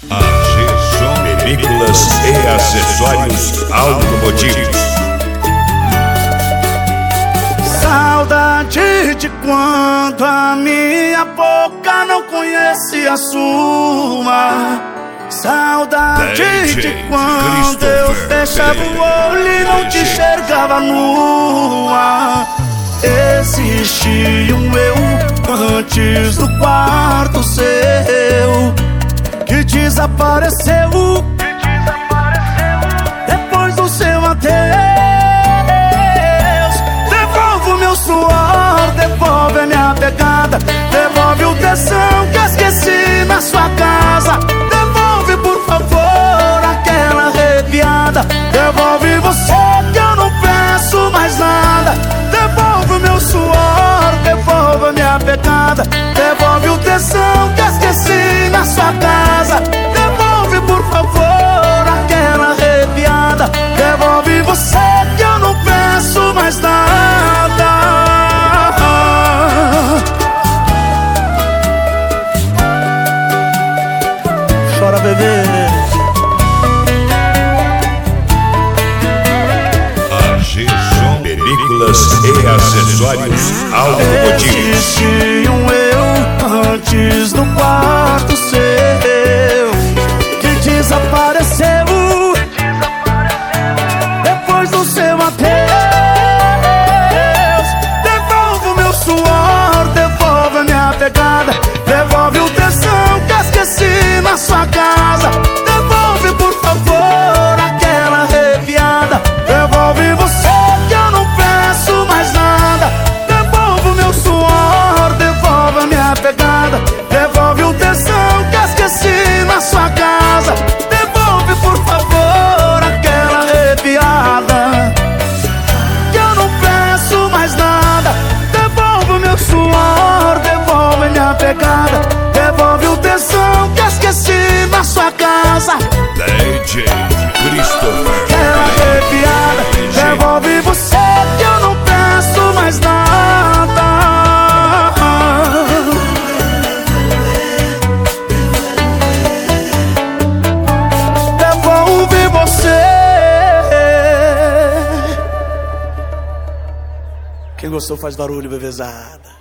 AG Som Películas e Acessórios Automotivos. Saudade de quando a minha boca não conhecia a sua. Saudade de quando eu fechava o olho e não te enxergava nua. Existia um eu antes do quarto seu que desapareceu depois do seu adeus. Devolve o meu suor, devolve a minha pegada, devolve o tesão que esqueci na sua casa. Devolve, por favor, aquela arrepiada. Devolve você que eu não peço mais nada. Devolve o meu suor, devolve a minha pegada, devolve o tesão que esqueci na sua casa. Devolve, por favor, aquela arrepiada. Devolve você que eu não peço mais nada. Chora, bebê. AG Som Películas e Acessórios Automotivos. Existe um eu antes do quarto seu que desapareceu depois do seu adeus. Devolve o meu suor, devolve a minha pegada, devolve o tesão que esqueci na sua casa. Devolve, por favor, aquela arrepiada. Devolve você que eu não peço mais nada. Devolve o meu suor, devolve a minha pegada, devolve o tesão que esqueci na sua casa. Devolve, por favor, aquela arrepiada, que eu não peço mais nada. Devolve o meu suor, devolve a minha pegada, devolve o tesão que esqueci na sua casa. DJ Christopher. Aquela arrepiada, devolve você que eu não peço mais nada. Devolve você. Quem gostou faz barulho, bebezada.